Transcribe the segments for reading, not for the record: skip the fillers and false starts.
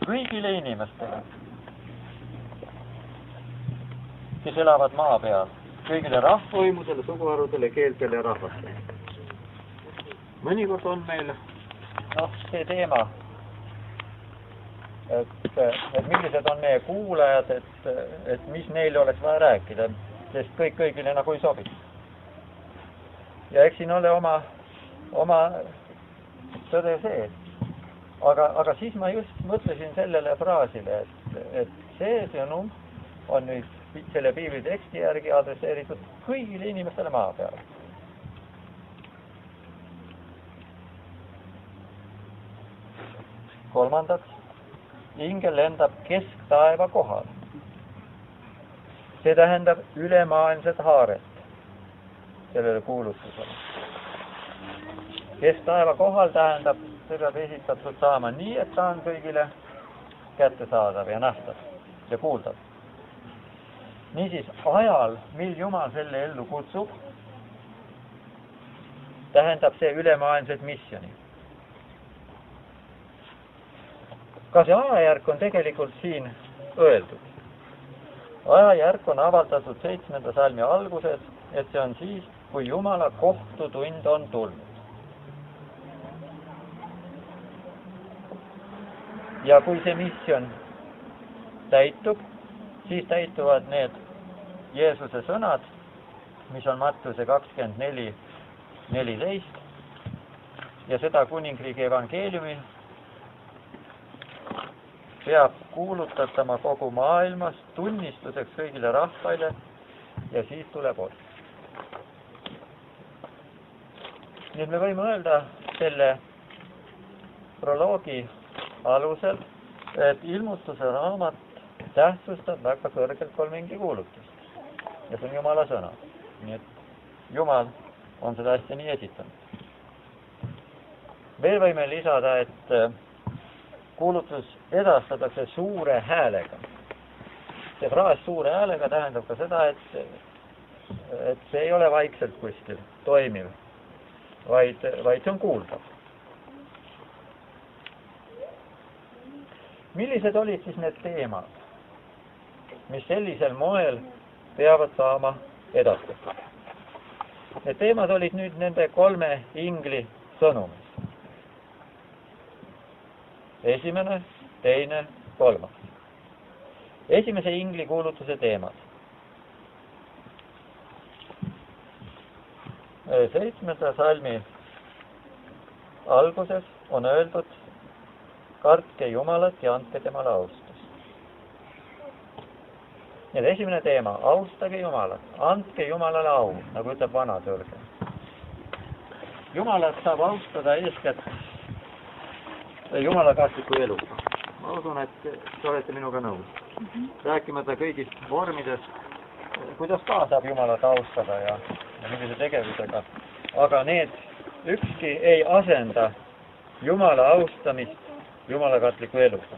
kõigile inimestele, kes elavad maa peal, kõigile rahvavõimudele, suguharudele, keeltele ja rahvastele. Mõnikord on meil see teema, et millised on meie kuulajad, et mis neile oleks vaja rääkida, sest kõik kõigile nagu ei sobi. Ja eks siin ole oma tõde sees. Aga siis ma just mõtlesin sellele fraasile, et see sõnum on nüüd selle piibli teksti järgi adresseeritud kõigile inimestele maa peal. Kolmandaks, ingel lendab kesktaeva kohal. See tähendab ülemaailmset haaret sellele kuulutusele. Kesktaeva kohal tähendab, see peab esitatud saama nii, et ta on kõigile kättesaadav ja nähtav ja kuuldav. Niisiis, ajal, mil Jumal selle ellu kutsub, tähendab see ülemaailmset misjoni. Ka see ajajärk on tegelikult siin öeldud. Ajajärk on avaldatud 7. salmi alguses, et see on siis, kui Jumala kohtutund on tulnud. Ja kui see misjon täitub, siis täituvad need Jeesuse sõnad, mis on Mattuse 24:14 ja seda kuningriigi evangeeliumi peab kuulutatama kogu maailmas tunnistuseks kõigile rahvaile ja siis tuleb ots. Nüüd me võime öelda selle proloogi alusel, et ilmutuse raamat tähtsustab väga kõrgelt kolmingi kuulutust. Ja see on Jumala sõna. Nii et Jumal on seda asja nii esitanud. Veel võime lisada, et kuulutus edastatakse suure häälega. See fraas suure häälega tähendab ka seda, et see ei ole vaikselt kuskil toimiv, vaid see on kuuldav. Millised olid siis need teemad, mis sellisel moel peavad saama edastatud? Need teemad olid nüüd nende 3 ingli sõnumis. Esimene, teine, 3. Esimese ingli kuulutuse teemad. 7. salmi alguses on öeldud: kartke Jumalat ja andke temale austus. Nii et esimene teema, austage Jumalat, andke Jumalale au, nagu ütleb vana tõlge. Jumalat saab austada eeskätt Jumala katliku eluga. Ma usun, et te olete minuga nõus. Rääkimata kõigist vormidest, kuidas ka saab Jumalat austada ja millise tegevusega. Aga need ükski ei asenda Jumala austamist Jumala katliku eluga.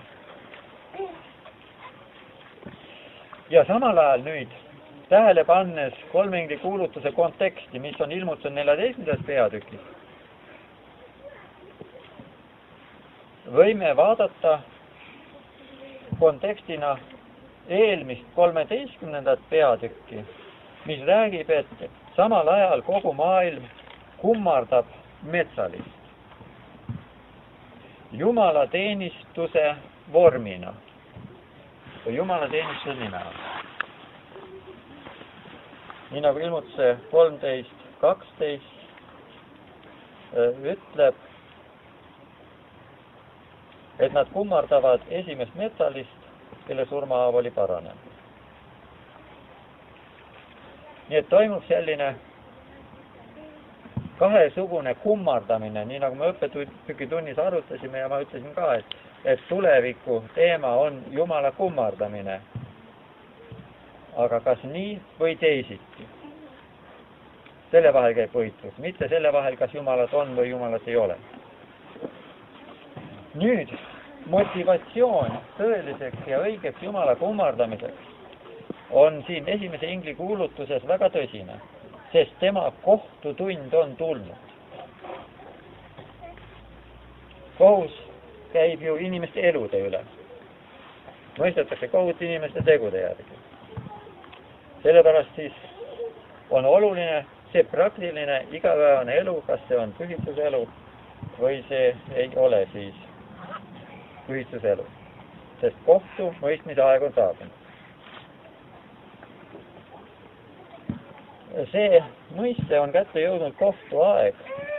Ja samal ajal nüüd tähele pannes 3 ingli kuulutuse konteksti, mis on ilmutuse 14. peatükis, võime vaadata kontekstina eelmist 13. peatükki, mis räägib, et samal ajal kogu maailm kummardab metsalist Jumala teenistuse vormina või Jumala teenistuse nime all. Nii nagu ilmutuse 13:12 ütleb, et nad kummardavad esimest metsalist, kelle surmahaav oli paranenud. Nii et toimub selline kahesugune kummardamine, nii nagu me õppetunnis arutasime ja ma ütlesin ka, et tuleviku teema on Jumala kummardamine. Aga kas nii või teisiti? Selle vahel käib võitlus, mitte selle vahel, kas Jumalat on või Jumalat ei ole. Nüüd motivatsioon tõeliseks ja õigeks Jumala kummardamiseks on siin esimese ingli kuulutuses väga tõsine, sest tema kohtutund on tulnud. Kohus käib ju inimeste elude üle. mõistetakse kohut inimeste tegude järgi. Sellepärast siis on oluline see praktiline igapäevane elu, kas see on pühituselu või see ei ole siis pühituselu. Sest kohtu mõistmise aeg on saabunud. See mõiste on kätte jõudnud kohtuaeg.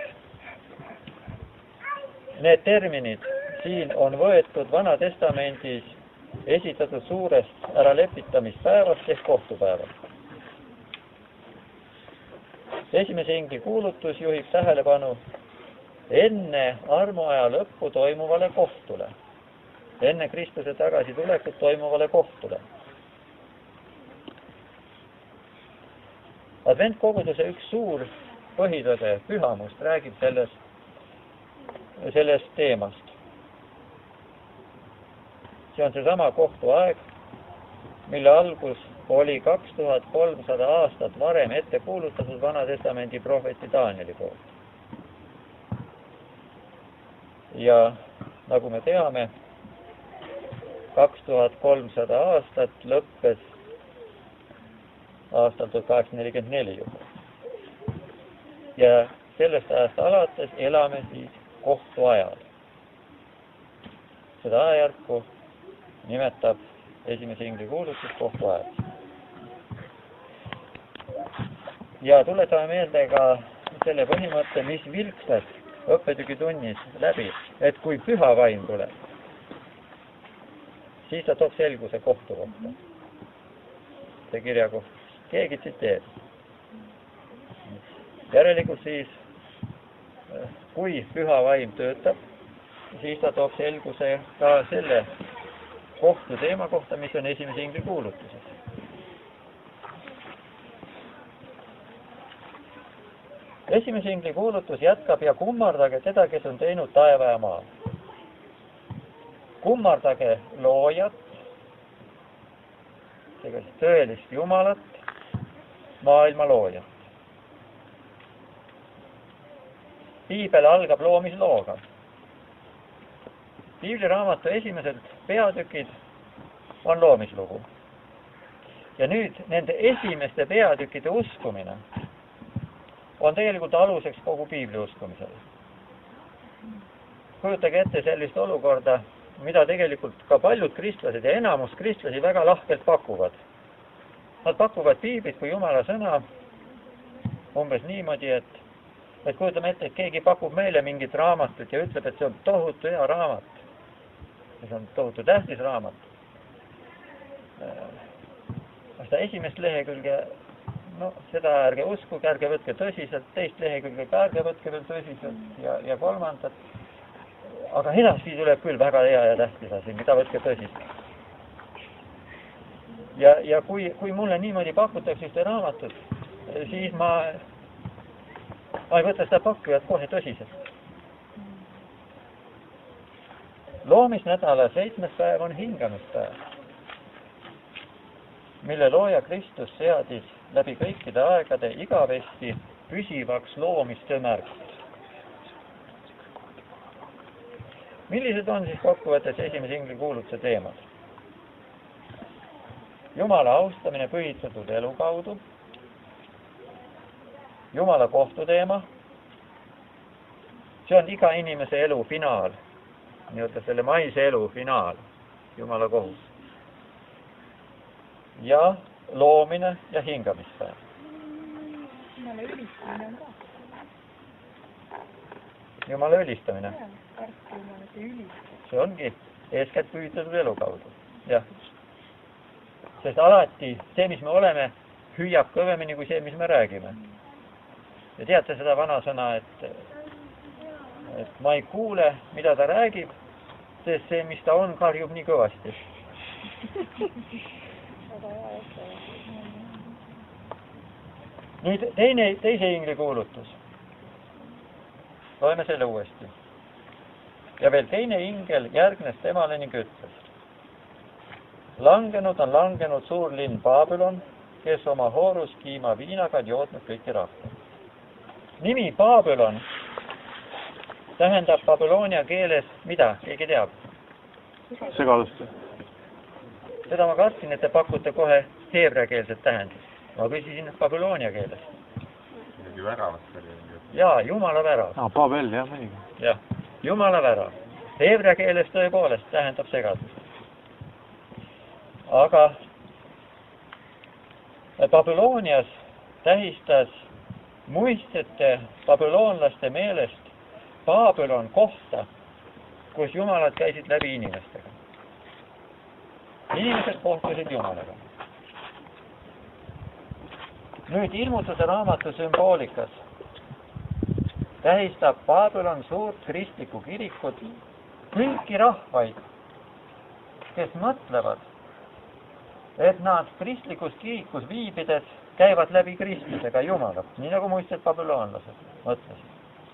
Need terminid siin on võetud Vana Testamendis esitatud suurest äralepitamispäevast ehk kohtupäevast. Esimese ingli kuulutus juhib tähelepanu enne armuaja lõppu toimuvale kohtule, enne Kristuse tagasitulekut toimuvale kohtule. Adventkoguduse üks suur põhitõde, pühamust, räägib sellest teemast. See on seesama kohtuaeg, mille algus oli 2300 aastat varem ette kuulutatud Vana Testamendi prohveti Danieli poolt. Ja nagu me teame, 2300 aastat lõppes aastal 1844 juba. Ja sellest ajast alates elame siis kohtuajal. Seda ajajärku nimetab esimese ingli kuulutus kohtuajal. Ja tuletame meelde ka selle põhimõtte, mis vilksas õppetükitunnis läbi, et kui püha vaim tuleb, siis ta toob selguse kohtu kohta. See kirjakoht. Keegi tsiteerib. Järelikult siis, kui püha vaim töötab, siis ta toob selguse ka selle kohtu teema kohta, mis on esimese ingli kuulutuses. Esimese ingli kuulutus jätkab ja kummardage teda, kes on teinud taeva ja maa. Kummardage loojat, tegelikult tõelist Jumalat, maailma loojat. Piibel algab loomislooga. Piibliraamatu esimesed peatükid on loomislugu. Ja nüüd nende esimeste peatükkide uskumine on tegelikult aluseks kogu piibli uskumisele. Kujutage ette sellist olukorda, mida tegelikult ka paljud kristlased ja enamus kristlasi väga lahkelt pakuvad. Nad pakuvad piiblit kui Jumala sõna umbes niimoodi, et kujutame ette, et keegi pakub meile mingit raamatut ja ütleb, et see on tohutu hea raamat. See on tohutu tähtis raamat. Seda esimest lehekülge, seda ärge uskuge, ärge võtke tõsiselt, teist lehekülge ka ärge võtke veel tõsiselt ja kolmandat. Aga edasi tuleb küll väga hea ja tähtis asi, mida võtke tõsiselt. Ja kui mulle niimoodi pakutakse ühte raamatut, siis ma ei võta seda pakkujat kohe tõsiselt. Loomisnädala 7. päev on hingamispäev, mille looja Kristus seadis läbi kõikide aegade igavesti püsivaks loomistöö märgid. Millised on siis kokkuvõttes esimese ingli kuulutuse teemad? Jumala austamine pühitsetud elu kaudu, Jumala kohtuteema, see on iga inimese elu finaal, nii-öelda selle maise elu finaal, Jumala kohus. Ja loomine ja hingamispäev. Jumala ülistamine on ka. Jumala ülistamine. See ongi eeskätt pühitsetud elu kaudu. Jah. Sest alati see, mis me oleme, hüüab kõvemini kui see, mis me räägime. Ja teate seda vanasõna, et ma ei kuule, mida ta räägib, sest see, mis ta on, karjub nii kõvasti. Nüüd teise ingli kuulutus. Loeme selle uuesti. Ja veel teine ingel järgnes temale ning ütles. Langenud on langenud suur linn Babylon, kes oma hoorus kiima viinaga jootnud kõiki rahva. Nimi Babylon tähendab Babylonia keeles mida? Keegi teab? Segadust. Seda ma kartsin, et te pakute kohe heebreakeelset tähendust. Ma küsisin babyloonia keelest. Midagi väravat oli. Jaa, Jumala värav. Pavel, jah, mõnigi. Jah, Jumala värav. Heebrea keeles tõepoolest tähendab segadust. Aga Babylonias tähistas muistsete babüloonlaste meelest Babylon kohta, kus jumalad käisid läbi inimestega. Inimesed kohtusid Jumalaga. Nüüd ilmutuse raamatu sümboolikas tähistab Babylon suurt kristlikku kirikut, kõiki rahvaid, kes mõtlevad, et nad kristlikus kirikus viibides käivad läbi Kristusega Jumalat, nii nagu muistsed babüloonlased mõtlesid.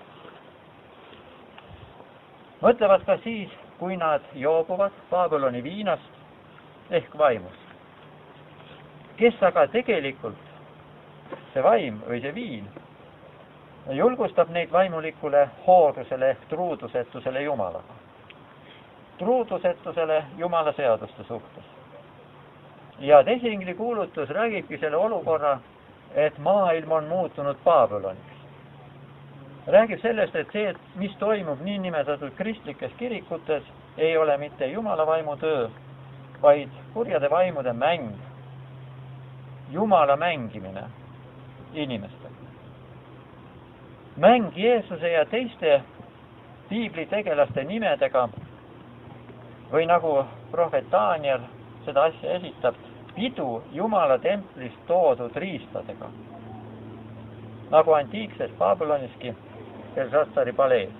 Mõtlevad ka siis, kui nad joobuvad Babyloni viinast ehk vaimust. Kes aga tegelikult, see vaim või see viin, julgustab neid vaimulikule hoorusele ehk truudusetusele Jumalaga. Truudusetusele Jumala seaduste suhtes. Ja teisingli kuulutus räägibki selle olukorra, et maailm on muutunud Babyloniks. Räägib sellest, et see, mis toimub niinimetatud kristlikes kirikutes, ei ole mitte Jumala vaimu töö, vaid kurjade vaimude mäng, Jumala mängimine inimestega. Mäng Jeesuse ja teiste piiblitegelaste nimedega või nagu prohvet Daniel seda asja esitab, pidu Jumala templist toodud riistadega, nagu antiikses Babyloniski Belshazzari palees.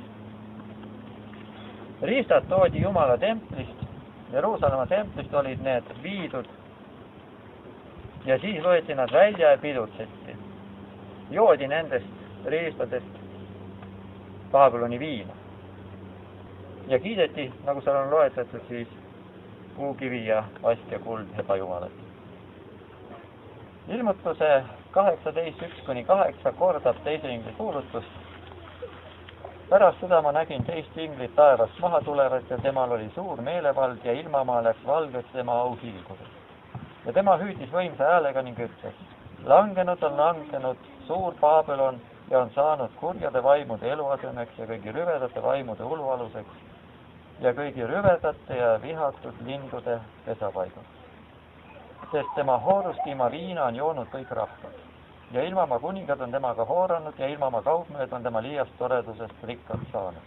Riistad toodi Jumala templist, Jeruusalemma templist olid need viidud ja siis võeti nad välja ja pidutseti. Joodi nendest riistadest Babyloni viina. Ja kiideti, nagu seal on loetletud, siis puukivi ja ast ja kuld ebajumalat. Ilmutuse 18:1-8 kordab teise ingli kuulutust. Pärast seda ma nägin teist inglit taevast maha tulevat ja temal oli suur meelevald ja ilmamaa läks valgeks tema auhiilgudes. Ja tema hüüdis võimsa häälega ning ütles, langenud on langenud suur Babylon ja on saanud kurjade vaimude eluasemeks ja kõigi rüvedate vaimude ulualuseks ja kõigi rüvedate ja vihatud lindude pesapaigaks. Sest tema hoorustiima viina on joonud kõik rahvad. Ja ilmamaa kuningad on temaga hooranud ja ilmamaa kaupmehed on tema liiast toredusest rikkad saanud.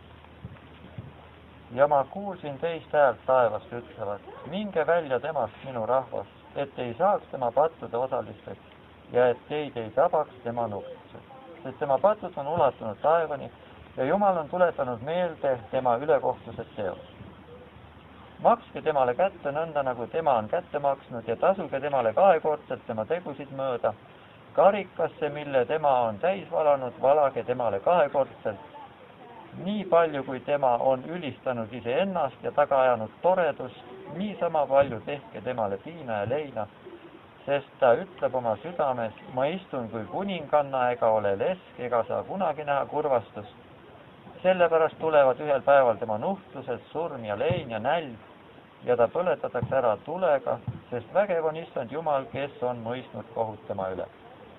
Ja ma kuulsin teist häält taevast ütlevat, minge välja temast minu rahvas, et ei saaks tema pattude osalisteks ja et teid ei tabaks tema nuhtlused. Sest tema patud on ulatunud taevani ja Jumal on tuletanud meelde tema ülekohtused teod. Makske temale kätte nõnda, nagu tema on kätte maksnud ja tasuge temale kahekordselt tema tegusid mööda. Karikasse, mille tema on täis valanud, valage temale kahekordselt. Nii palju, kui tema on ülistanud iseennast ja taga ajanud toredust, niisama palju tehke temale piina ja leina, sest ta ütleb oma südames, ma istun kui kuninganna ega ole lesk ega saa kunagi näha kurvastust. Sellepärast tulevad ühel päeval tema nuhtlused, surm ja lein ja nälg ja ta põletatakse ära tulega, sest vägev on issand Jumal, kes on mõistnud kohut tema üle.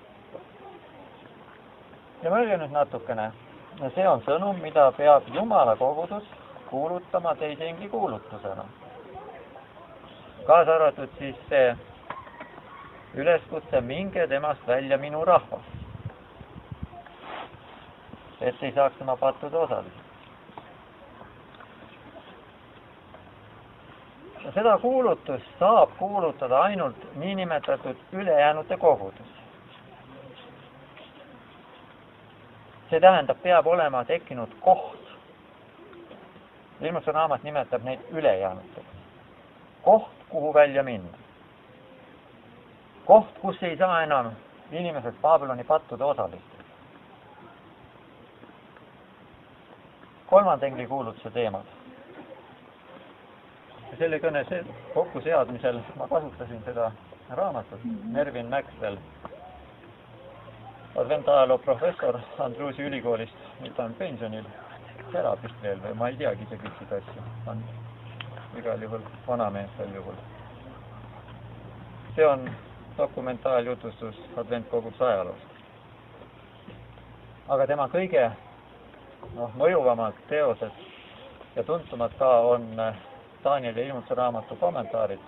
Ja mõelge nüüd natukene. See on sõnum, mida peab Jumala kogudus kuulutama teise ingli kuulutusena. Kaasa arvatud siis see üleskutse, minge temast välja minu rahvas, et ei saaks tema pattude osalised. Seda kuulutust saab kuulutada ainult niinimetatud ülejäänute kogudus. See tähendab, peab olema tekkinud koht. Ilmutuse raamat nimetab neid ülejäänuteks. Koht, kuhu välja minna. Koht, kus ei saa enam inimesed Babyloni pattude osalisteks. Kolmanda ingli kuulutuse teemad. Selle kõne kokkuseadmisel ma kasutasin seda raamatut. Mervyn Maxwell, adventajaloo professor Andrewsi ülikoolist, nüüd ta on pensionil, elab vist veel või ma ei teagi see kõik seda asja. On igal juhul vanamees sel juhul. see on dokumentaaljutustus adventkoguduse ajaloost. Aga tema kõige mõjuvamad teosed ja tuntumad ka on Danieli ilmutuse raamatu kommentaarid.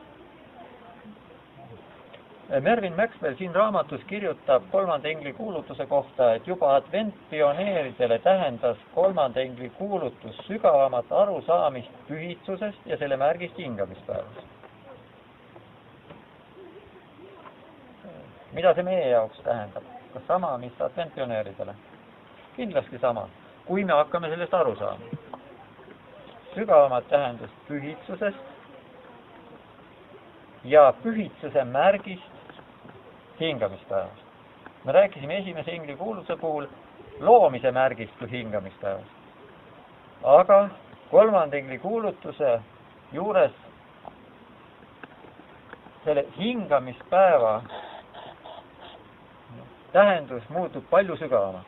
Mervyn Maxwell siin raamatus kirjutab kolmanda ingli kuulutuse kohta, et juba adventpioneeridele tähendas kolmanda ingli kuulutus sügavamat arusaamist pühitsusest ja selle märgist hingamispäevast. Mida see meie jaoks tähendab? Kas sama, mis adventpioneeridele? Kindlasti sama, kui me hakkame sellest aru saama. Sügavamat tähendust pühitsusest ja pühitsuse märgist hingamispäevast. Me rääkisime esimese ingli kuulutuse puhul loomise märgist kui hingamispäevast. Aga kolmanda ingli kuulutuse juures selle hingamispäeva tähendus muutub palju sügavamaks.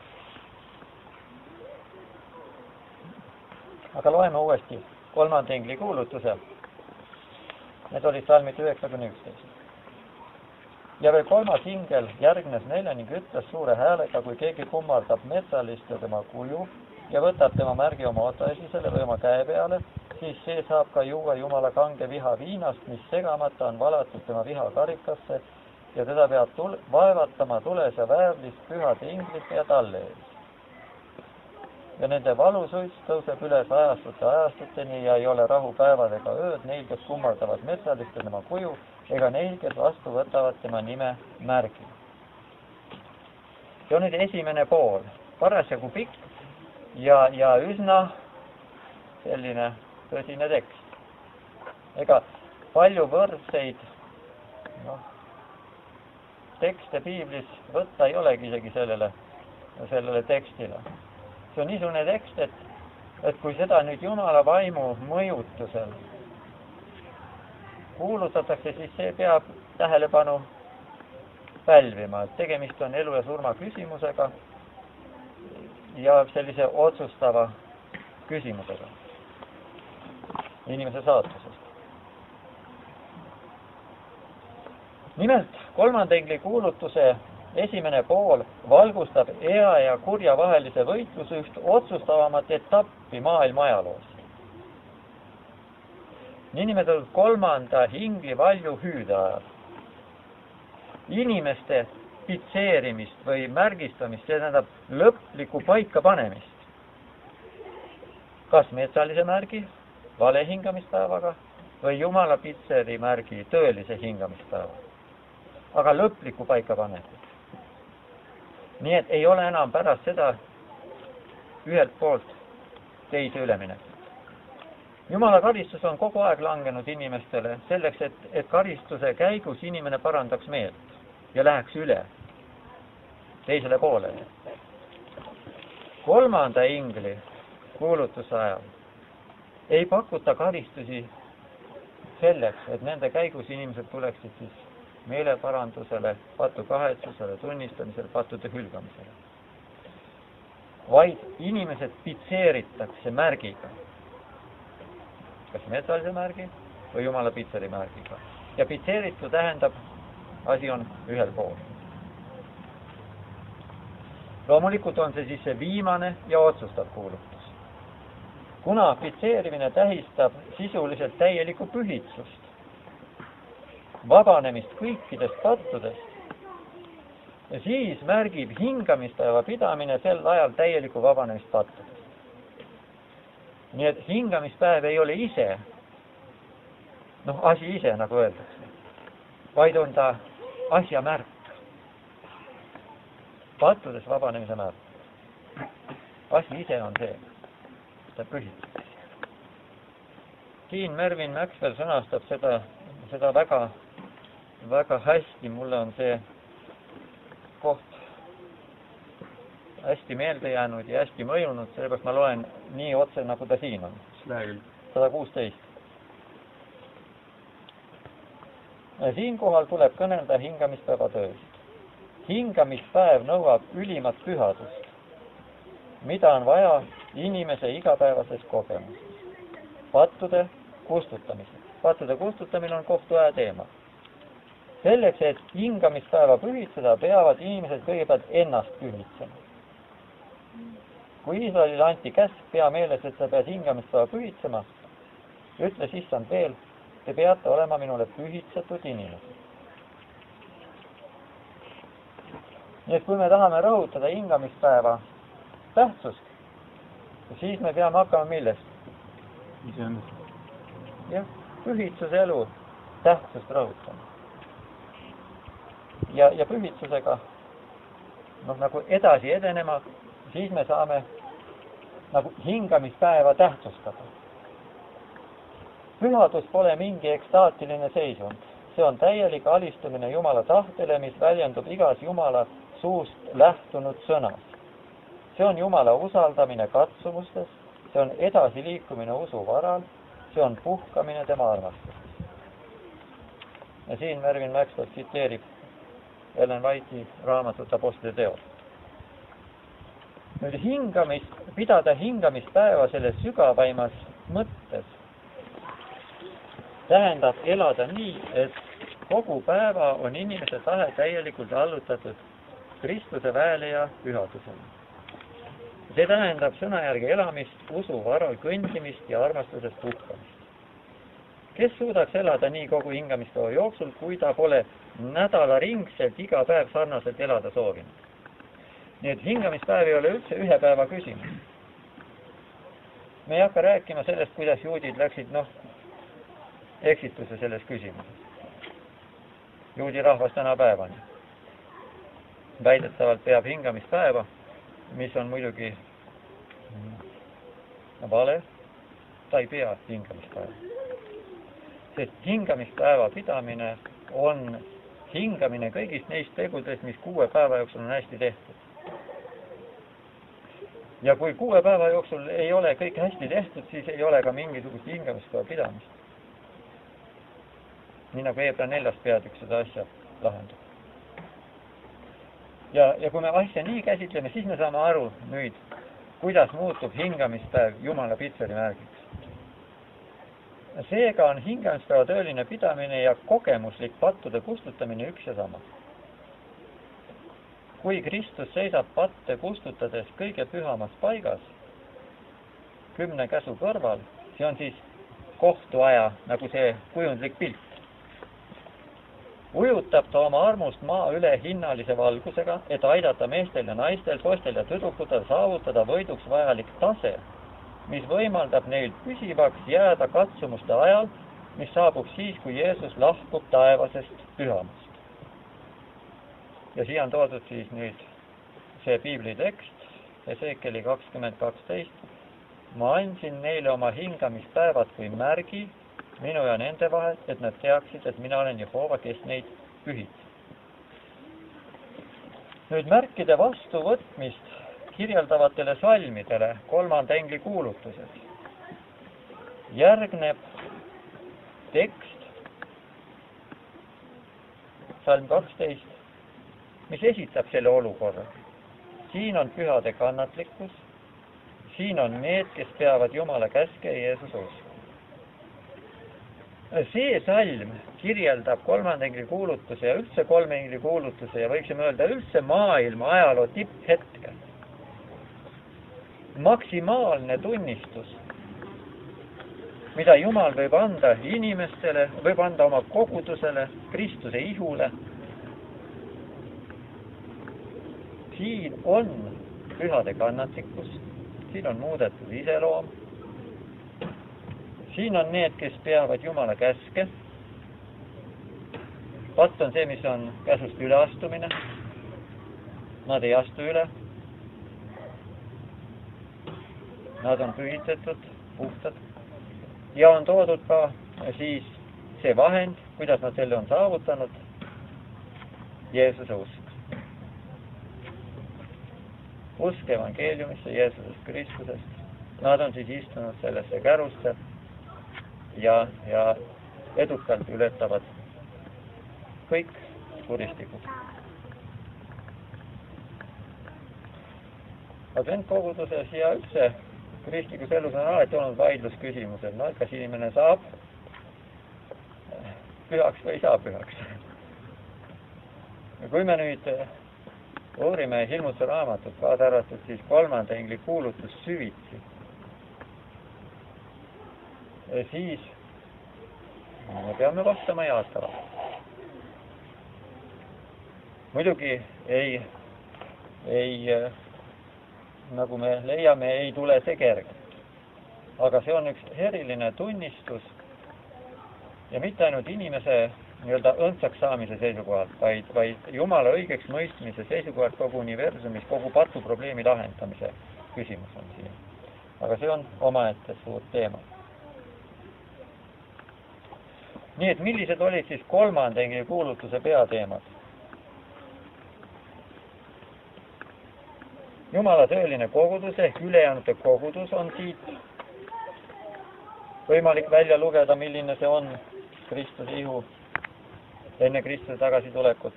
Aga loeme uuesti kolmanda ingli kuulutuse. Need olid salmid 9-11. Ja veel kolmas ingel järgnes neile ning ütles suure häälega, kui keegi kummardab metsalist ja tema kuju ja võtab tema märgi oma otaesisele või oma käe peale, siis see saab ka juua Jumala kange viha viinast, mis segamata on valatud tema viha karikasse ja teda peab vaevatama tules ja väävlis pühade inglite ja talle ees. Ja nende valusuits tõuseb üles ajastuteni ja ei ole rahu päevad ega ööd neil, kes kummardavad metsalist ja tema kuju, ega neil, kes vastu võtavad tema nime märgi. See on nüüd esimene pool, parasjagu pikk ja üsna selline tõsine tekst. Ega palju võrdseid tekste piiblis võtta ei olegi isegi sellele tekstile. See on niisugune tekst, et kui seda nüüd Jumala vaimu mõjutusel kuulutatakse, siis see peab tähelepanu pälvima, et tegemist on elu ja surma küsimusega ja sellise otsustava küsimusega inimese saatusest. Nimelt, kolmanda ingli kuulutuse esimene pool valgustab hea ja kurja vahelise võitluse üht otsustavamat etappi maailma ajaloos. Niinimetatud kolmanda ingli valju hüüde ajal. Inimeste pitseerimist või märgistamist, see tähendab lõplikku paika panemist. Kas metsalise märgi, vale hingamispäevaga või Jumala pitseri märgi tõelise hingamispäevaga. Aga lõplikku paika panemist. Nii et ei ole enam pärast seda ühelt poolt teise üleminekut. Jumala karistus on kogu aeg langenud inimestele selleks, et karistuse käigus inimene parandaks meelt ja läheks üle teisele poolele. Kolmanda ingli kuulutuse ajal ei pakuta karistusi selleks, et nende käigus inimesed tuleksid siis meeleparandusele, patu kahetsusele, tunnistamisele, pattude hülgamisele. Vaid inimesed pitseeritakse märgiga. Kas metsalise märgi või Jumala pitseri märgiga. Ja pitseeritu tähendab, asi on ühel pool. Loomulikult on see siis see viimane ja otsustav kuulutus. Kuna pitseerimine tähistab sisuliselt täielikku pühitsust, vabanemist kõikidest pattudest, ja siis märgib hingamispäeva pidamine sel ajal täielikku vabanemist pattudest. Nii et hingamispäev ei ole ise, asi ise, nagu öeldakse, vaid on ta asja märk. Pattudes vabanemise märk. Asi ise on see, ta pühitab. Siin Mervyn Maxwell sõnastab seda väga hästi, mulle on see koht hästi meelde jäänud ja hästi mõjunud, sellepärast ma loen nii otse, nagu ta siin on. 116. Siinkohal tuleb kõnelda hingamispäeva tööst. Hingamispäev nõuab ülimat pühadust, mida on vaja inimese igapäevases kogemuses. Pattude kustutamisel. Pattude kustutamine on kohtuaja teema. Selleks, et hingamispäeva pühitseda, peavad inimesed kõigepealt ennast pühitsema. Kui Iisraelile anti käsk, pea meeles, et sa pead hingamispäeva pühitsema, ütles issand veel, te peate olema minule pühitsetud inimesed. Nii et kui me tahame rõhutada hingamispäeva tähtsust, siis me peame hakkama millest? Jah, pühitsuse elu tähtsust rõhutama. Ja pühitsusega nagu edasi edenema, siis me saame nagu hingamispäeva tähtsustada. Pühadus pole mingi ekstaatiline seisund. See on täielik alistumine Jumala tahtele, mis väljendub igas Jumala suust lähtunud sõnas. See on Jumala usaldamine katsumustes, see on edasiliikumine usu varal, see on puhkamine tema armastusest. Ja siin Mervin Maxwell tsiteerib Ellen White'i raamatut Apostlite teod. Nüüd pidada hingamispäeva selles sügavaimas mõttes tähendab elada nii, et kogu päeva on inimese tahe täielikult allutatud Kristuse väele ja pühadusele. See tähendab sõna järgi elamist, usu varal kõndimist ja armastusest puhkamist. Kes suudaks elada nii kogu hingamispäeva jooksul, kui ta pole nädalaringselt iga päev sarnaselt elada soovinud? Nii et hingamispäev ei ole üldse ühe päeva küsimus. Me ei hakka rääkima sellest, kuidas juudid läksid, eksituse selles küsimuses. Juudi rahvas täna päevani. Väidetavalt peab hingamispäeva, mis on muidugi vale, ta ei pea hingamispäeva. Sest hingamispäeva pidamine on hingamine kõigist neist tegudest, mis 6 päeva jooksul on hästi tehtud. Ja kui 6 päeva jooksul ei ole kõik hästi tehtud, siis ei ole ka mingisugust hingamispäeva pidamist. Nii nagu Hebra 4. peatükk seda asja lahendab. Ja kui me asja nii käsitleme, siis me saame aru nüüd, kuidas muutub hingamispäev Jumala pitseri märgiks. Seega on hingamispäeva tõeline pidamine ja kogemuslik pattude kustutamine üks ja sama. Kui Kristus seisab patte kustutades kõige pühamas paigas, 10 käsu kõrval, see on siis kohtuaja nagu see kujundlik pilt. Ujutab ta oma armust maa üle hinnalise valgusega, et aidata meestel ja naistel, poistel ja tüdrukutel saavutada võiduks vajalik tase, mis võimaldab neil püsivaks jääda katsumuste ajal, mis saabub siis, kui Jeesus lahkub taevasest pühamast. Ja siia on toodud siis nüüd see piibli tekst, Esekieli 20:12. Ma andsin neile oma hingamispäevad kui märgi minu ja nende vahel, et nad teaksid, et mina olen Jehova, kes neid pühitseb. Nüüd märkide vastuvõtmist kirjeldavatele salmidele 3. engli kuulutuses järgneb tekst, salm 12, mis esitab selle olukorra. Siin on pühade kannatlikkus, siin on need, kes peavad Jumala käske ja Jeesuse usku. See salm kirjeldab 3. engli kuulutuse ja üldse 3 engli kuulutuse ja võiksime öelda üldse maailma ajaloo tipphetke. Maksimaalne tunnistus, mida Jumal võib anda inimestele, võib anda oma kogudusele, Kristuse ihule. Siin on pühade kannatlikkus, siin on muudetud iseloom. Siin on need, kes peavad Jumala käske. Patt on see, mis on käsust üle astumine. Nad ei astu üle. Nad on pühitsetud, puhtad. Ja on toodud ka siis see vahend, kuidas nad selle on saavutanud. Jeesuse usk. Usk evangeeliumisse Jeesusest Kristusest. Nad on siis istunud sellesse kärusse ja edukalt ületavad kõik kuristikud. Adventkoguduses ja üldse kristlikus elus on alati olnud vaidlusküsimused, et kas inimene saab pühaks või ei saa pühaks. kui me nüüd uurime Hilmutuse raamatut, kaasa arvatud siis 3. ingli kuulutus süvitsi, siis me peame vastama jaatavalt. Muidugi nagu me leiame, ei tule see kergelt. Aga see on üks eriline tunnistus ja mitte ainult inimese nii-öelda õndsaks saamise seisukohalt, vaid Jumala õigeks mõistmise seisukohalt kogu universumis, kogu patuprobleemi lahendamise küsimus on siin. Aga see on omaette suur teema. Nii et millised olid siis 3. ingli kuulutuse peateemad? Jumala tõeline kogudus ehk ülejäänute kogudus on siit võimalik välja lugeda, milline see on Kristuse ihu enne Kristuse tagasitulekut.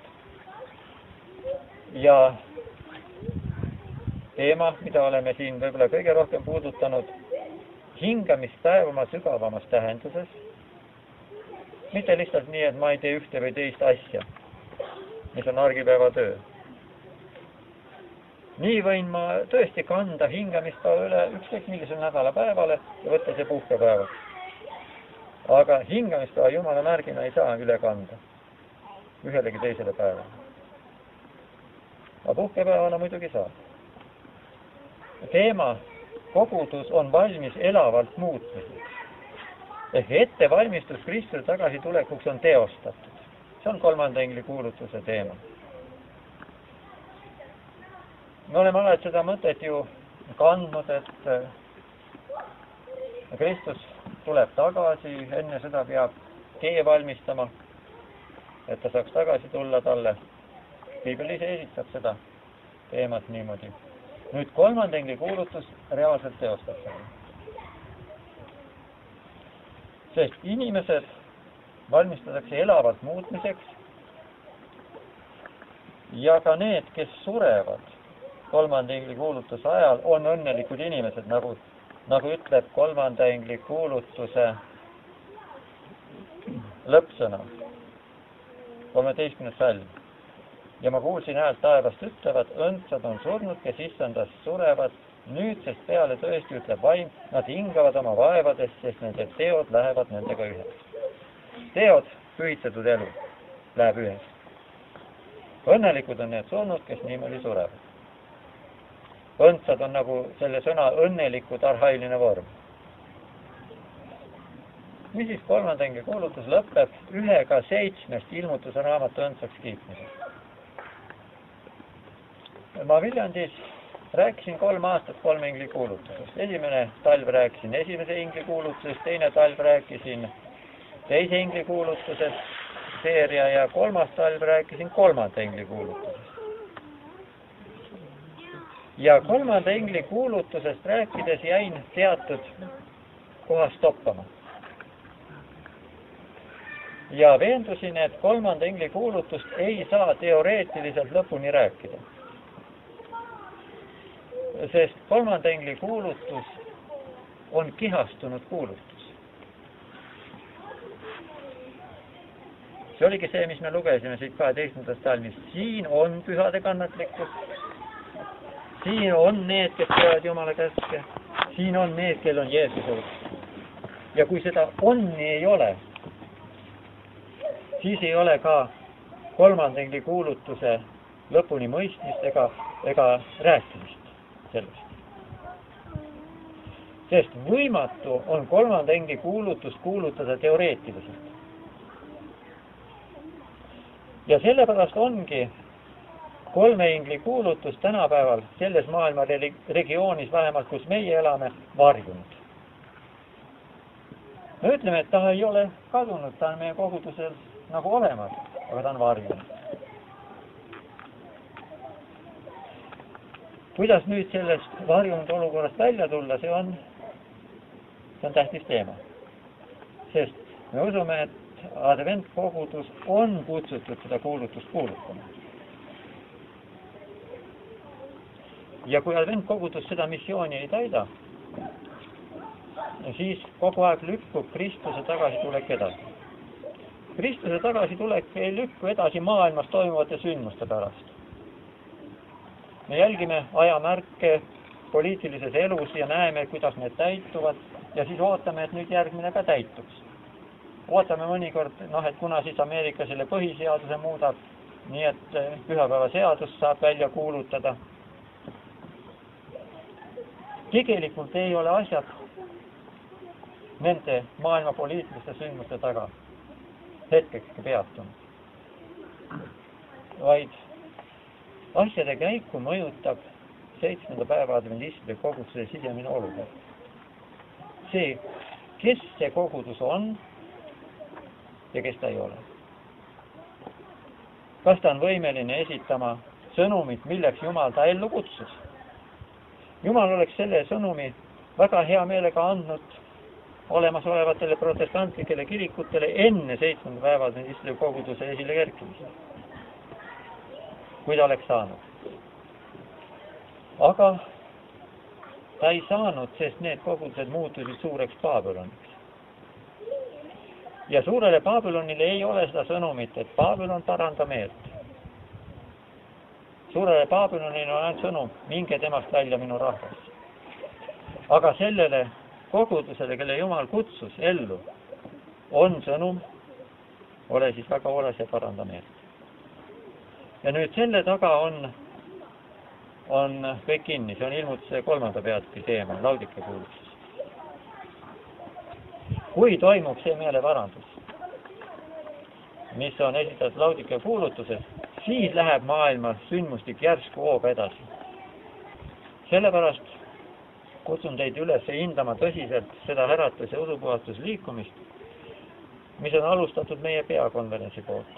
Ja teema, mida oleme siin võib-olla kõige rohkem puudutanud, hingamispäev oma sügavamas tähenduses. Mitte lihtsalt nii, et ma ei tee ühte või teist asja, mis on argipäeva töö. Nii võin ma tõesti kanda hingamispäeva üle ükskõik millisel nädalapäevale ja võtta see puhkepäeva. Aga hingamispäeva Jumala märgina ei saa üle kanda ühelegi teisele päevale. Aga puhkepäevana muidugi saab. Teema kogudus on valmis elavalt muutmiseks. Ehk ettevalmistus Kristuse tagasitulekuks on teostatud. See on 3. ingli kuulutuse teema. Me oleme alati seda mõtet ju kandnud, et Kristus tuleb tagasi, enne seda peab tee valmistama, et ta saaks tagasi tulla talle. Piibel ise esitab seda teemat niimoodi. Nüüd 3. ingli kuulutus reaalselt teostab seda. Sest inimesed valmistatakse elavalt muutmiseks ja ka need, kes surevad 3. ingli kuulutuse ajal, on õnnelikud inimesed, nagu ütleb 3. ingli kuulutuse lõppsõna, 13. salm. Ja ma kuulsin häält taevast ütlevad, õndsad on surnud, kes issandast surevad, nüüdsest peale tõesti ütleb vaim, nad hingavad oma vaevades, sest nende teod lähevad nendega ühes. Teod, pühitsetud elu, läheb ühes. Õnnelikud on need surnud, kes niimoodi surevad. Õndsad on nagu selle sõna õnnelikud arhailine vorm. Mis siis 3. ingli kuulutus lõpeb 1/7 Ilmutuse raamatu õndsaks kiitmisest. Ma Viljandis rääkisin 3 aastat 3 ingli kuulutusest. Esimene talv rääkisin 1. ingli kuulutusest, teine talv rääkisin 2. ingli kuulutusest seeria ja 3. talv rääkisin 3. ingli kuulutusest. Ja 3. ingli kuulutusest rääkides jäin teatud kohas toppama. Ja veendusin, et 3. ingli kuulutust ei saa teoreetiliselt lõpuni rääkida. Sest 3. ingli kuulutus on kihastunud kuulutus. See oligi see, mis me lugesime siit 12. salmist. Siin on pühade kannatlikkus. Siin on need, kes peavad Jumala käske. Siin on need, kel on Jeesuse usk. Ja kui seda onni ei ole, siis ei ole ka 3. ingli kuulutuse lõpuni mõistmist ega rääkimist sellest. Sest võimatu on 3. ingli kuulutust kuulutada teoreetiliselt. Ja sellepärast ongi 3. ingli kuulutus tänapäeval selles maailma regioonis, vähemalt kus meie elame, varjunud. Me ütleme, et ta ei ole kadunud, ta on meie kogudusel nagu olemas, aga ta on varjunud. Kuidas nüüd sellest varjunud olukorrast välja tulla, see on tähtis teema. Sest me usume, et adventkogudus on kutsutud seda kuulutust kuulutama. Ja kui adventkogudus seda missiooni ei täida, siis kogu aeg lükkub Kristuse tagasitulek edasi. Kristuse tagasitulek ei lükku edasi maailmas toimuvate sündmuste pärast. Me jälgime ajamärke poliitilises elus ja näeme, kuidas need täituvad ja siis ootame, et nüüd järgmine ka täituks. Ootame mõnikord, et kuna siis Ameerika selle põhiseaduse muudab, nii et pühapäeva seadus saab välja kuulutada. Tegelikult ei ole asjad nende maailma poliitiliste sündmuste taga hetkekski peatunud, vaid asjade käiku mõjutab 7. päeva adventistide koguduse sisemine olukord. See, kes see kogudus on ja kes ta ei ole. Kas ta on võimeline esitama sõnumit, milleks Jumal ta ellu kutsus? Jumal oleks selle sõnumi väga hea meelega andnud olemasolevatele protestantlikele kirikutele enne 7. päeva adventistide koguduse esile kerkimist, kui ta oleks saanud. Aga ta ei saanud, sest need kogudused muutusid suureks Babyloniks. Ja suurele Babylonile ei ole seda sõnumit, et Babylon paranda meelt. Suurele Babylonile on ainult sõnum, minge temast välja minu rahvas. Aga sellele kogudusele, kelle Jumal kutsus ellu, on sõnum, ole siis väga hooles ja paranda meelt. Ja nüüd selle taga on kõik kinni, see on ilmutuse 3. peatüki teema, Laudike kuulutus. Kui toimub see meeleparandus, mis on esitatud Laudike kuulutuses, siis läheb maailma sündmustik järsku hooga edasi. Sellepärast kutsun teid üles hindama tõsiselt seda äratus- ja usupuhastusliikumist, mis on alustatud meie peakonverentsi poolt.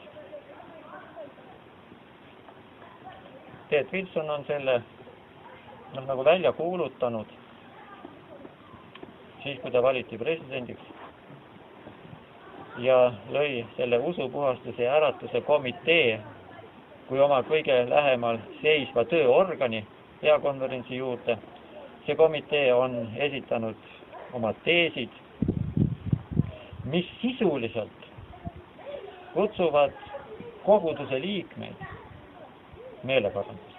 Ted Wilson on selle nagu välja kuulutanud, siis kui ta valiti presidendiks ja lõi selle usupuhastuse ja äratuse komitee kui oma kõige lähemal seisva tööorgani peakonverentsi juurde. See komitee on esitanud oma teesid, mis sisuliselt kutsuvad koguduse liikmeid meeleparandusele.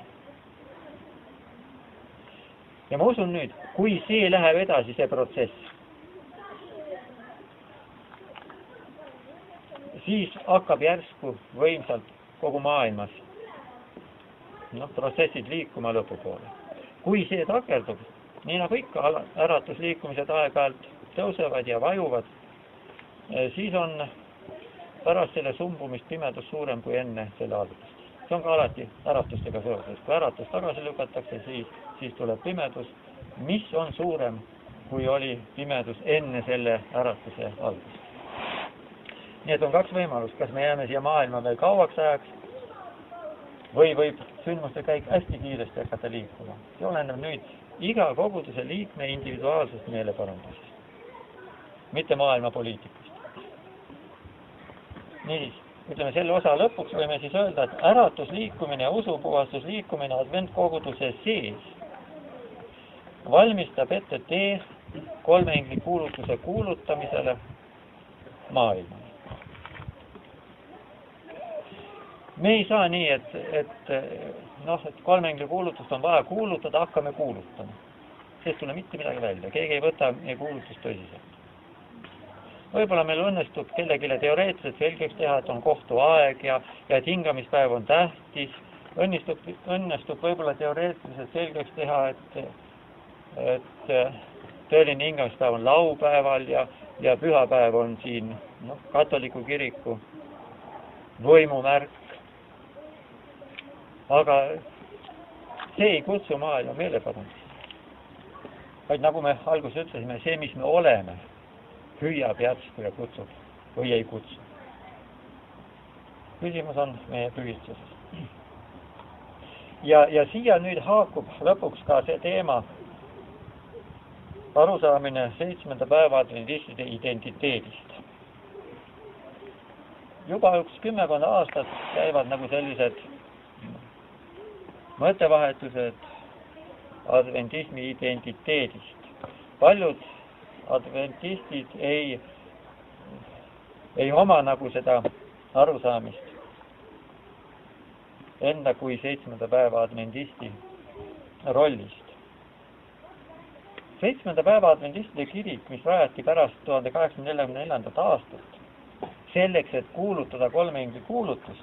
Ja ma usun nüüd, kui see läheb edasi, see protsess, siis hakkab järsku võimsalt kogu maailmas protsessid liikuma lõpupoole. Kui see takerdub, nii nagu ikka äratusliikumised aeg-ajalt tõusevad ja vajuvad, siis on pärast selle sumbumist pimedus suurem kui enne selle algust. See on ka alati äratustega seoses. Kui äratus tagasi lükatakse, siis tuleb pimedus, mis on suurem, kui oli pimedus enne selle äratuse algust. Nii et on kaks võimalust, kas me jääme siia maailma veel kauaks ajaks või võib sündmuste käik hästi kiiresti hakata liikuma. See oleneb nüüd iga koguduse liikme individuaalsest meeleparandusest, mitte maailma poliitikast. Niisiis, ütleme selle osa lõpuks võime siis öelda, et äratusliikumine ja usupuhastusliikumine adventkoguduse sees valmistab ette tee kolmeingli kuulutuse kuulutamisele maailma. Me ei saa nii, et kolmeingli kuulutust on vaja kuulutada, hakkame kuulutama. Sest tuleb mitte midagi välja, keegi ei võta meie kuulutust tõsiselt. Võib-olla meil õnnestub kellegile teoreetiliselt selgeks teha, et on kohtuaeg ja et hingamispäev on tähtis. Õnnestub võib-olla teoreetiliselt selgeks teha, et tõeline hingamispäev on laupäeval ja pühapäev on siin katoliku kiriku võimumärk. Aga see ei kutsu maailma meeleparandusele. Vaid nagu me alguses ütlesime, see, mis me oleme, hüüab järsku ja kutsub või ei kutsu. Küsimus on meie pühitsuses. Ja siia nüüd haakub lõpuks ka see teema arusaamine 7. päeva adventistide identiteedist. Juba üks 10 aastat käivad nagu sellised mõttevahetused adventismi identiteedist. Paljud adventistid ei ei oma nagu seda arusaamist enda kui 7. päeva adventisti rollist. 7. päeva adventistide kirik, mis rajati pärast 1844. aastat, selleks, et kuulutada kolmeingli kuulutust,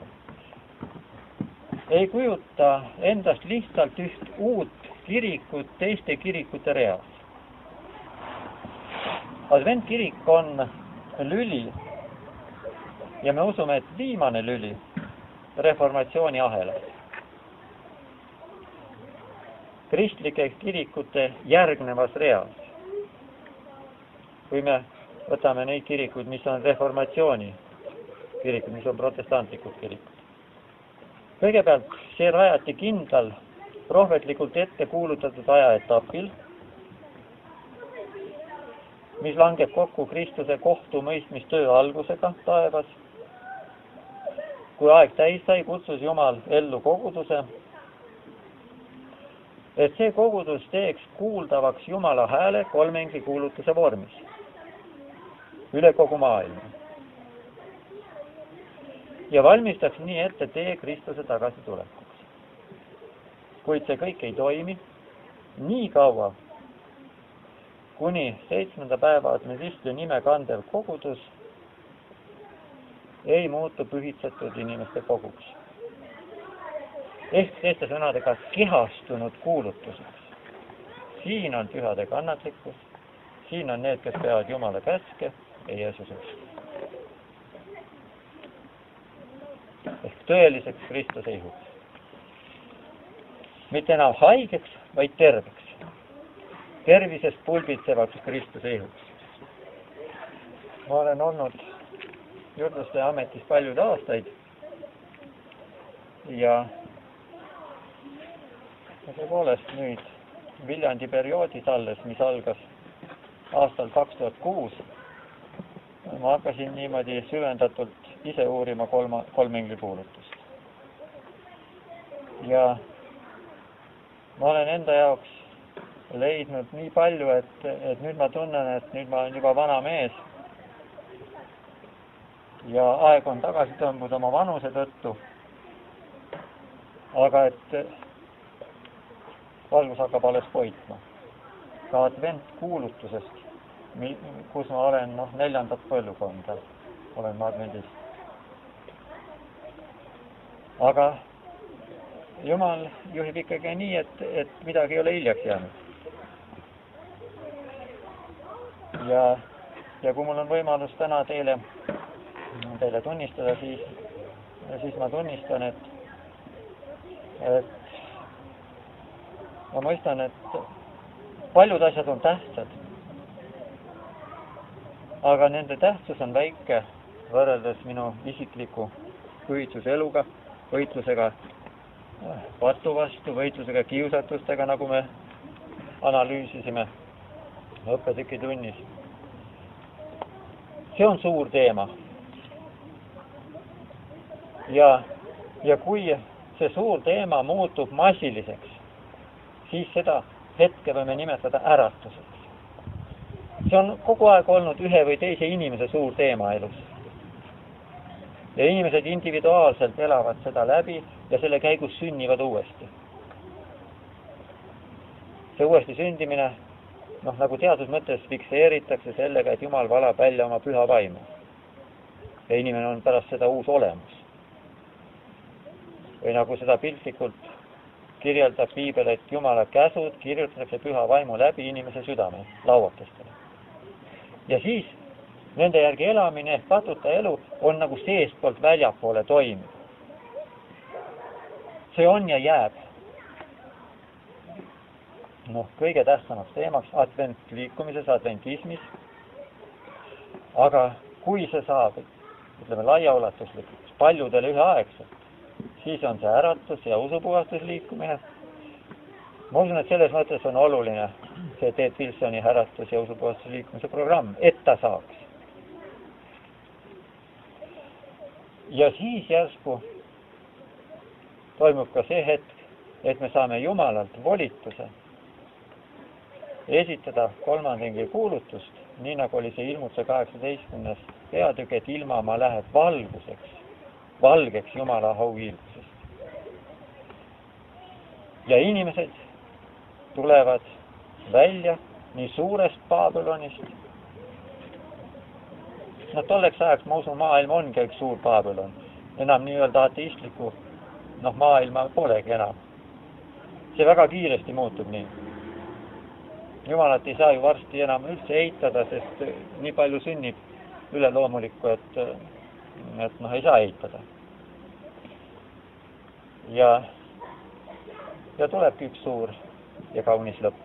ei kujuta endast lihtsalt üht uut kirikut teiste kirikute reas. Adventkirik on lüli ja me usume, et viimane lüli reformatsiooni ahelas. Kristlike kirikute järgnevas reas. Kui me võtame neid kirikuid, mis on reformatsiooni kirikud, mis on protestantlikud kirikud. Kõigepealt see rajati kindlal prohvetlikult ette kuulutatud ajaetapil, mis langeb kokku Kristuse kohtumõistmistöö algusega taevas. Kui aeg täis sai, kutsus Jumal ellu koguduse, et see kogudus teeks kuuldavaks Jumala hääle kolmeingli kuulutuse vormis üle kogu maailma. Ja valmistaks nii ette tee Kristuse tagasitulekuks. Kuid see kõik ei toimi nii kaua, kuni 7. päeva adventisti nime kandev kogudus ei muutu pühitsetud inimeste koguks. Ehk teiste sõnadega kehastunud kuulutuseks. Siin on pühade kannatlikkus, siin on need, kes peavad Jumala käske ja Jeesuseks. Ehk tõeliseks Kristuse ihuks. Mitte enam haigeks, vaid terveks. Tervisest pulbitsevaks Kristuse ihuks. Ma olen olnud juurdlustaja ametis paljud aastaid ja tõepoolest nüüd Viljandi perioodis alles, mis algas aastal 2006, ma hakkasin niimoodi süvendatult ise uurima kolmeingli kuulutust. Ja ma olen enda jaoks leidnud nii palju, et nüüd ma tunnen, et nüüd ma olen juba vana mees ja aeg on tagasi tõmbuda oma vanuse tõttu. Aga et valgus hakkab alles hoidma. Ka adventkuulutusest, kus ma olen 4. põlvkonda, olen ma adventist. Aga Jumal juhib ikkagi nii, et midagi ei ole hiljaks jäänud. Ja kui mul on võimalus täna teile tunnistada, siis ma tunnistan, et ma mõistan, et paljud asjad on tähtsad, aga nende tähtsus on väike võrreldes minu isikliku pühitsuseluga, võitlusega patu vastu, võitlusega kiusatustega, nagu me analüüsisime õppetükitunnis. See on suur teema. Ja kui see suur teema muutub massiliseks, siis seda hetke võime nimetada äratuseks. See on kogu aeg olnud ühe või teise inimese suur teema elus. Ja inimesed individuaalselt elavad seda läbi ja selle käigus sünnivad uuesti. See uuesti sündimine, nagu teadus mõttes fikseeritakse sellega, et Jumal valab välja oma püha vaimu. Ja inimene on pärast seda uus olemus. Või nagu seda piltlikult kirjeldab Piibel, et Jumala käsud kirjutatakse püha vaimu läbi inimese südame lauakestele. Ja siis nende järgi elamine ehk patuta elu on nagu seestpoolt väljapoole toimib. See on ja jääb kõige tähtsamaks teemaks adventliikumises, adventismis. Aga kui see saab, ütleme laiaulatuslikult, paljudele üheaegselt, siis on see äratus ja usupuhastusliikumine. Ma usun, et selles mõttes on oluline see Ted Wilsoni äratus ja usupuhastusliikumise programm, et ta saaks. Ja siis järsku toimub ka see hetk, et me saame Jumalalt volituse esitada kolmanda ingli kuulutust nii nagu oli see ilmutuse 18. peatükk, et ilmamaa läheb valgeks Jumala auhiilgusest. ja inimesed tulevad välja nii suurest Babylonist. No tolleks ajaks, ma usun, maailm ongi üks suur Babylon. Enam nii-öelda ateistliku, maailma polegi enam. See väga kiiresti muutub nii. Jumalat ei saa ju varsti enam üldse eitada, sest nii palju sünnib üleloomulikku, et ei saa eitada. Ja tulebki üks suur ja kaunis lõpp.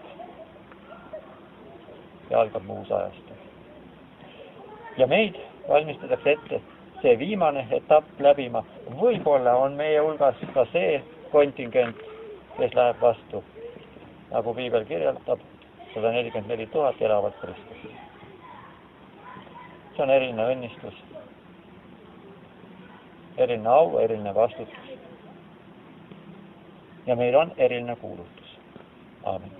Ja algab uus ajastu. Ja meid valmistatakse ette see viimane etapp läbima. Võib-olla on meie hulgas ka see kontingent, kes läheb vastu, nagu Piibel kirjeldab, 144 000 elavat Kristus. See on eriline õnnistus, eriline au, eriline vastutus. Ja meil on eriline kuulutus. Aamen.